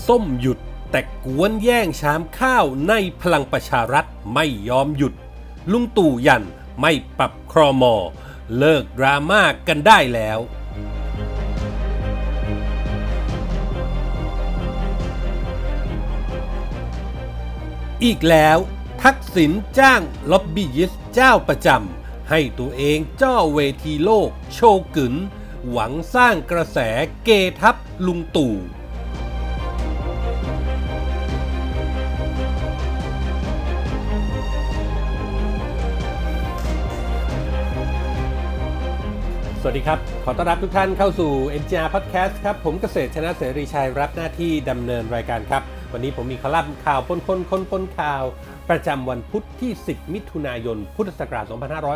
ส้มหยุดแต่กวนแย่งชามข้าวในพลังประชารัฐไม่ยอมหยุดลุงตู่ยันไม่ปรับครม.เลิกดราม่ากันได้แล้วอีกแล้วทักษิณจ้างล็อบบี้ยิสต์เจ้าประจำให้ตัวเองจ้อเวทีโลกโชกึ๋นหวังสร้างกระแสเกทับลุงตู่สวัสดีครับขอต้อนรับทุกท่านเข้าสู่ NGR Podcast ครับผมเกษตรชนะเสรีชัยรับหน้าที่ดำเนินรายการครับวันนี้ผมมีคอลัมน์ข่าวปนข่าวประจำวันพุธที่10มิถุนายนพุทธศักราช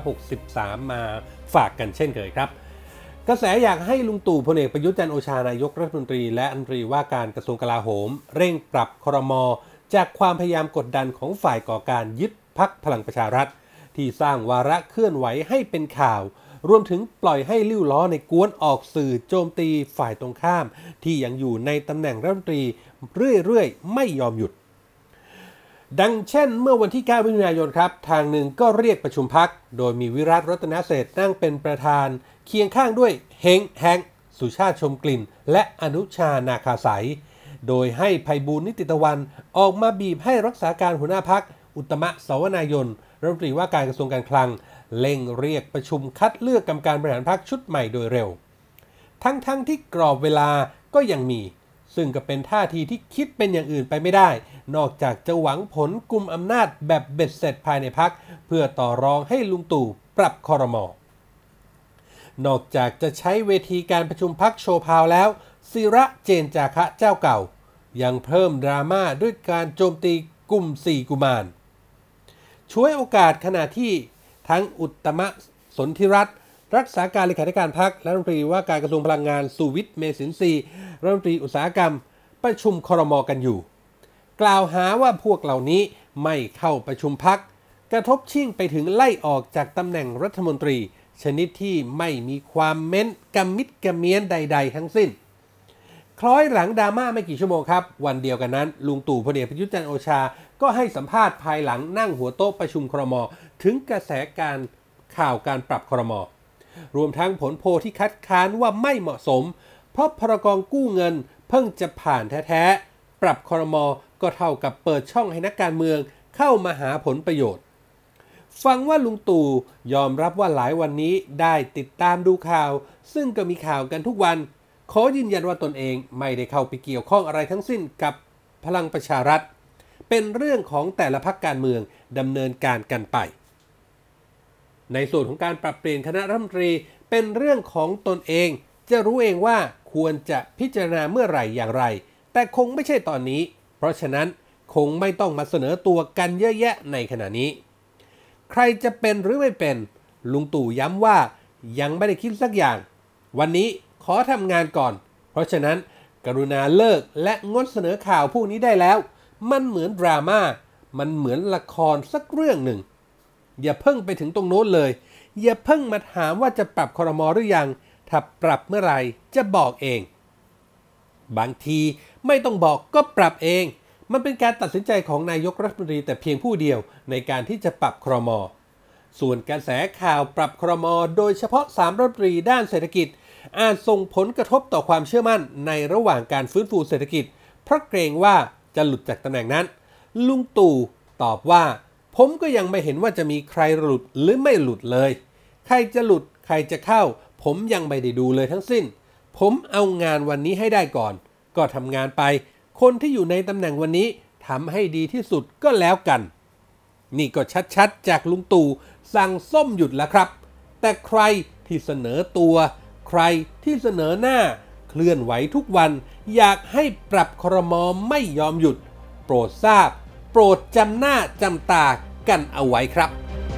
2563มาฝากกันเช่นเคยครับกระแสอยากให้ลุงตู่พลเอกประยุทธ์จันทร์โอชานายกรัฐมนตรีและรัฐมนตรีว่าการกระทรวงกลาโหมเร่งปรับครม.จากความพยายามกดดันของฝ่ายก่อการยึดพรรคพลังประชารัฐที่สร้างวาระเคลื่อนไหวให้เป็นข่าวรวมถึงปล่อยให้ลิ้วล้อในกวนออกสื่อโจมตีฝ่ายตรงข้ามที่ยังอยู่ในตำแหน่งรัฐมนตรีเรื่อยๆไม่ยอมหยุดดังเช่นเมื่อวันที่9มิถุนายนครับทางหนึ่งก็เรียกประชุมพรรคโดยมีวิรัติรัตนเศรษฐ์นั่งเป็นประธานเคียงข้างด้วยเฮงแฮงสุชาติชมกลิ่นและอนุชานาคาสายโดยให้ไพบูลย์นิติตะวันออกมาบีบให้รักษาการหัวหน้าพรรคอุตตมะสวนายนรัฐมนตรีว่าการกระทรวงการคลังเร่งเรียกประชุมคัดเลือกกรรมการบริหารพรรคชุดใหม่โดยเร็วทั้งที่กรอบเวลาก็ยังมีซึ่งก็เป็นท่าทีที่คิดเป็นอย่างอื่นไปไม่ได้นอกจากจะหวังผลกุมอำนาจแบบเบ็ดเสร็จภายในพรรคเพื่อต่อรองให้ลุงตู่ปรับครม.นอกจากจะใช้เวทีการประชุมพรรคโชว์พาวแล้วศิระเจนจาคะเจ้าเก่ายังเพิ่มดราม่าด้วยการโจมตีกลุ่ม4กุมารช่วยโอกาสขณะที่ทั้งอุตตมะสนธิรัตน์รักษาการเลขาธิการพรรคและรัฐมนตรีว่าการกระทรวงพลังงานสุวิทย์เมษินทรีย์รัฐมนตรีอุตสาหกรรมประชุมครม.กันอยู่กล่าวหาว่าพวกเหล่านี้ไม่เข้าประชุมพรรคกระทบชิ่งไปถึงไล่ออกจากตำแหน่งรัฐมนตรีชนิดที่ไม่มีความเม้นกำมิดกำเมียนใดๆทั้งสิ้นคล้อยหลังดราม่าไม่กี่ชั่วโมงครับวันเดียวกันนั้นลุงตู่พลเอกประยุทธ์จันทร์โอชาก็ให้สัมภาษณ์ภายหลังนั่งหัวโต๊ะประชุมครม.ถึงกระแสการข่าวการปรับครม.รวมทั้งผลโพลที่คัดค้านว่าไม่เหมาะสมเพราะพรก.กู้เงินเพิ่งจะผ่านแท้ๆปรับครม.ก็เท่ากับเปิดช่องให้นักการเมืองเข้ามาหาผลประโยชน์ฟังว่าลุงตู่ยอมรับว่าหลายวันนี้ได้ติดตามดูข่าวซึ่งก็มีข่าวกันทุกวันขอยืนยันว่าตนเองไม่ได้เข้าไปเกี่ยวข้องอะไรทั้งสิ้นกับพลังประชารัฐเป็นเรื่องของแต่ละพรรคการเมืองดำเนินการกันไปในส่วนของการปรับเปลี่ยนคณะรัฐมนตรีเป็นเรื่องของตนเองจะรู้เองว่าควรจะพิจารณาเมื่อไหร่อย่างไรแต่คงไม่ใช่ตอนนี้เพราะฉะนั้นคงไม่ต้องมาเสนอตัวกันเยอะแยะในขณะนี้ใครจะเป็นหรือไม่เป็นลุงตู่ย้ำว่ายังไม่ได้คิดสักอย่างวันนี้ขอทำงานก่อนเพราะฉะนั้นกรุณาเลิกและงดเสนอข่าวพวกนี้ได้แล้วมันเหมือนดราม่ามันเหมือนละครสักเรื่องหนึ่งอย่าเพิ่งไปถึงตรงโน้นเลยอย่าเพิ่งมาถามว่าจะปรับครม.หรือยังถ้าปรับเมื่อไหร่จะบอกเองบางทีไม่ต้องบอกก็ปรับเองมันเป็นการตัดสินใจของนายกรัฐมนตรีแต่เพียงผู้เดียวในการที่จะปรับครม.ส่วนกระแสข่าวปรับครม.โดยเฉพาะ3รัฐมนตรีด้านเศรษฐกิจอาจส่งผลกระทบต่อความเชื่อมั่นในระหว่างการฟื้นฟูเศรษฐกิจเพราะเกรงว่าจะหลุดจากตำแหน่งนั้นลุงตู่ตอบว่าผมก็ยังไม่เห็นว่าจะมีใครหลุดหรือไม่หลุดเลยใครจะหลุดใครจะเข้าผมยังไม่ได้ดูเลยทั้งสิ้นผมเอางานวันนี้ให้ได้ก่อนก็ทำงานไปคนที่อยู่ในตำแหน่งวันนี้ทำให้ดีที่สุดก็แล้วกันนี่ก็ชัดๆจากลุงตู่สั่งส้มหยุดแล้วครับแต่ใครที่เสนอตัวใครที่เสนอหน้าเคลื่อนไหวทุกวันอยากให้ปรับครม.ไม่ยอมหยุดโปรดทราบโปรดจำหน้าจำตากันเอาไว้ครับ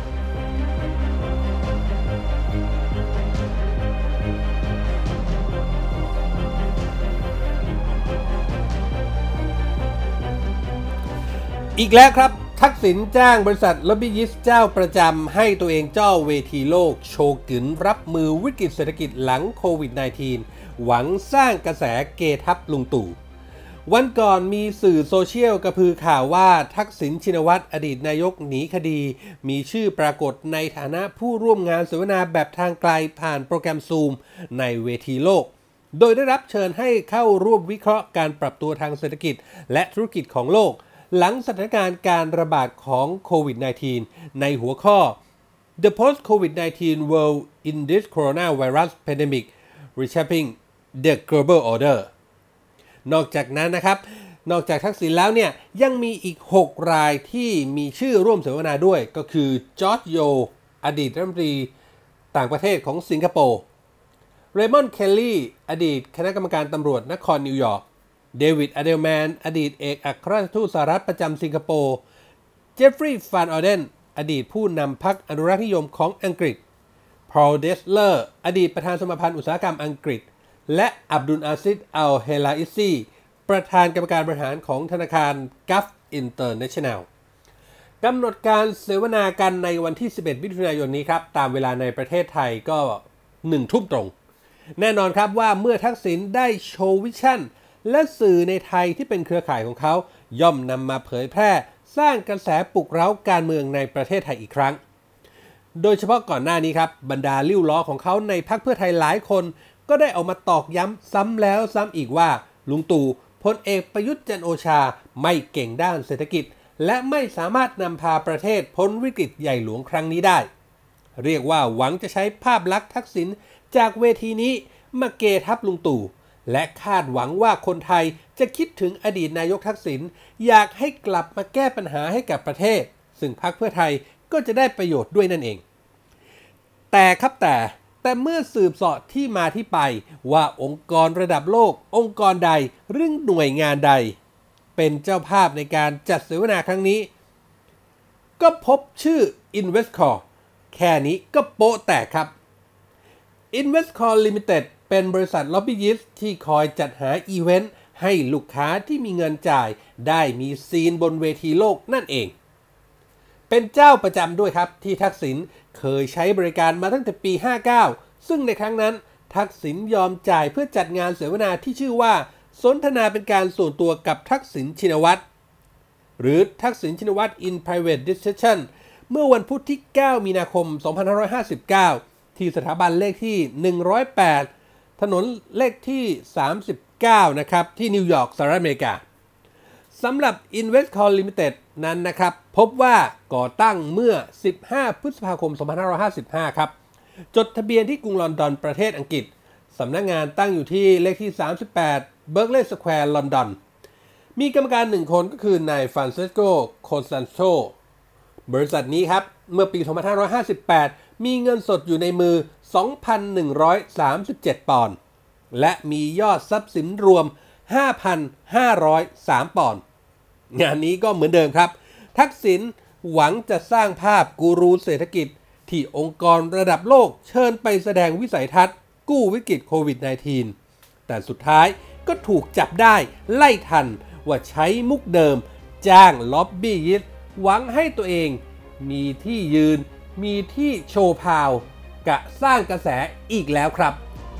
อีกแล้วครับทักษิณจ้างบริษัทล็อบบี้ยิสต์เจ้าประจำให้ตัวเองจ้อเวทีโลกโชว์กึ๋นรับมือวิกฤตเศรษฐกิจหลังโควิด -19 หวังสร้างกระแสเกทับลุงตู่วันก่อนมีสื่อโซเชียลกระพือข่าวว่าทักษิณชินวัตรอดีตนายกหนีคดีมีชื่อปรากฏในฐานะผู้ร่วมงานเสวนาแบบทางไกลผ่านโปรแกรมซูมในเวทีโลกโดยได้รับเชิญให้เข้าร่วมวิเคราะห์การปรับตัวทางเศรษฐกิจและธุรกิจของโลกหลังสถานการณ์การระบาดของโควิด -19 ในหัวข้อ The Post-COVID-19 World in this Coronavirus Pandemic Reshaping the Global Order นอกจากนั้นนะครับนอกจากทักษิณแล้วเนี่ยยังมีอีก6รายที่มีชื่อร่วมเสวนาด้วยก็คือจอร์จโยอดีตรัฐมนตรีต่างประเทศของสิงคโปร์เรมอนด์เคลลี่อดีตคณะกรรมการตำรวจนครนิวยอร์กเดวิดอเดลแมนอดีตเอกอัครราชทูตสหรัฐประจำสิงคโปร์เจฟฟรีย์ฟานออเดนอดีตผู้นำพรรคอนุรักษ์นิยมของอังกฤษพอลเดสเลอร์อดีตประธานสมาพันธ์อุตสาหกรรมอังกฤษและอับดุลอาซิดอัลเฮลาอิซีประธานกรรมการบริหารของธนาคารกัฟอินเตอร์เนชั่นแนลกำหนดการเสวนากันในวันที่11มิถุนายนนี้ครับตามเวลาในประเทศไทยก็1 ทุ่มตรงแน่นอนครับว่าเมื่อทักษิณได้โชว์วิชั่นและสื่อในไทยที่เป็นเครือข่ายของเขาย่อมนำมาเผยแพร่สร้างกระแสปลุกเร้าการเมืองในประเทศไทยอีกครั้งโดยเฉพาะก่อนหน้านี้ครับบรรดาลิ้วล้อของเขาในพรรคเพื่อไทยหลายคนก็ได้ออกมาตอกย้ำซ้ำแล้วซ้ำอีกว่าลุงตู่พลเอกประยุทธ์จันทร์โอชาไม่เก่งด้านเศรษฐกิจและไม่สามารถนำพาประเทศพ้นวิกฤตใหญ่หลวงครั้งนี้ได้เรียกว่าหวังจะใช้ภาพลักษณ์ทักษิณจากเวทีนี้มาเกทับลุงตู่และคาดหวังว่าคนไทยจะคิดถึงอดีตนายกทักษิณอยากให้กลับมาแก้ปัญหาให้กับประเทศซึ่งพรรคเพื่อไทยก็จะได้ประโยชน์ด้วยนั่นเองแต่เมื่อสืบเสาะที่มาที่ไปว่าองค์กรระดับโลกองค์กรใดหรือหน่วยงานใดเป็นเจ้าภาพในการจัดเสวนาครั้งนี้ก็พบชื่อ Investcorp แค่นี้ก็โป๊ะแตกครับ Investcorp Limited เป็นบริษัทล็อบบี้ยิสต์ที่คอยจัดหาอีเวนต์ให้ลูกค้าที่มีเงินจ่ายได้มีซีนบนเวทีโลกนั่นเองเป็นเจ้าประจำด้วยครับที่ทักษิณเคยใช้บริการมาตั้งแต่ปี 59 ซึ่งในครั้งนั้นทักษิณยอมจ่ายเพื่อจัดงานเสวนาที่ชื่อว่าสนทนาเป็นการส่วนตัวกับทักษิณชินวัตรหรือทักษิณชินวัตร in private discussion เมื่อวันพุธที่ 9 มีนาคม 2559 ที่สถาบันเลขที่ 108 ถนนเลขที่ 39 นะครับที่นิวยอร์กสหรัฐอเมริกาสำหรับ Investcorp Limited นั้นนะครับพบว่าก่อตั้งเมื่อ 15 พฤษภาคม 2555 ครับจดทะเบียนที่กรุงลอนดอนประเทศอังกฤษสำนักงานตั้งอยู่ที่เลขที่ 38 Berkeley Square ลอนดอนมีกรรมการ1คนก็คือนายฟรานเซสโก โคซันโชบริษัทนี้ครับเมื่อปี 2558 มีเงินสดอยู่ในมือ 2,137 ปอนด์และมียอดทรัพย์สินรวม 5,503 ปอนด์งานนี้ก็เหมือนเดิมครับทักษิณหวังจะสร้างภาพกูรูเศรษฐกิจที่องค์กรระดับโลกเชิญไปแสดงวิสัยทัศน์กู้วิกฤตโควิด -19 แต่สุดท้ายก็ถูกจับได้ไล่ทันว่าใช้มุกเดิมจ้างล็อบบี้ยิสต์หวังให้ตัวเองมีที่ยืนมีที่โชว์พาวกะสร้างกระแสอีกแล้วครับ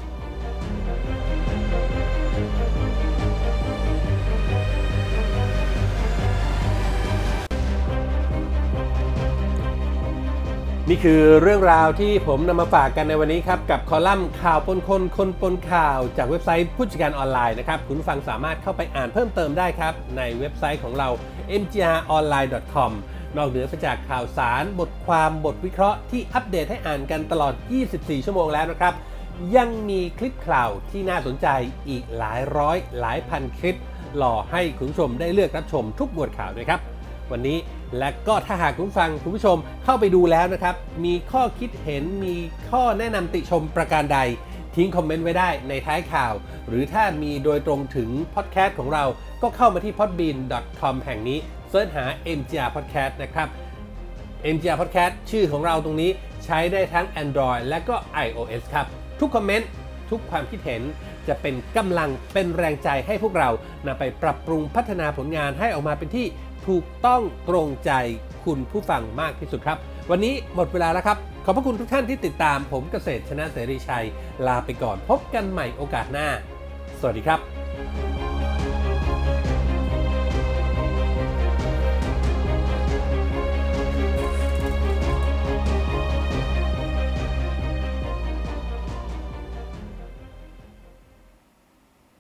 นี่คือเรื่องราวที่ผมนำมาฝากกันในวันนี้ครับกับคอลัมน์ข่าวปนคนปนข่าวจากเว็บไซต์ผู้จัดการออนไลน์นะครับคุณผู้ฟังสามารถเข้าไปอ่านเพิ่มเติมได้ครับในเว็บไซต์ของเรา mgronline.com นอกเหนือไปจากข่าวสารบทความบทวิเคราะห์ที่อัปเดตให้อ่านกันตลอด 24 ชั่วโมงแล้วนะครับยังมีคลิปข่าวที่น่าสนใจอีกหลายร้อยหลายพันคลิปรอให้คุณผู้ชมได้เลือกรับชมทุกหมวดข่าวด้วยครับวันนี้และก็ถ้าหากคุณผู้ชมเข้าไปดูแล้วนะครับมีข้อคิดเห็นมีข้อแนะนำติชมประการใดทิ้งคอมเมนต์ไว้ได้ในท้ายข่าวหรือถ้ามีโดยตรงถึงพอดแคสต์ของเราก็เข้ามาที่ podbean.com แห่งนี้เสิร์ชหา MGR Podcast นะครับ MGR Podcast ชื่อของเราตรงนี้ใช้ได้ทั้ง Android และก็ iOS ครับทุกคอมเมนต์ทุกความคิดเห็นจะเป็นกำลังเป็นแรงใจให้พวกเรานำไปปรับปรุงพัฒนาผลงานให้ออกมาเป็นที่ถูกต้องตรงใจคุณผู้ฟังมากที่สุดครับวันนี้หมดเวลาแล้วครับขอบพระคุณทุกท่านที่ติดตามผมเกษตรชนะเสรีชัยลาไปก่อนพบกันใหม่โอกาสหน้าสวัสดีครับ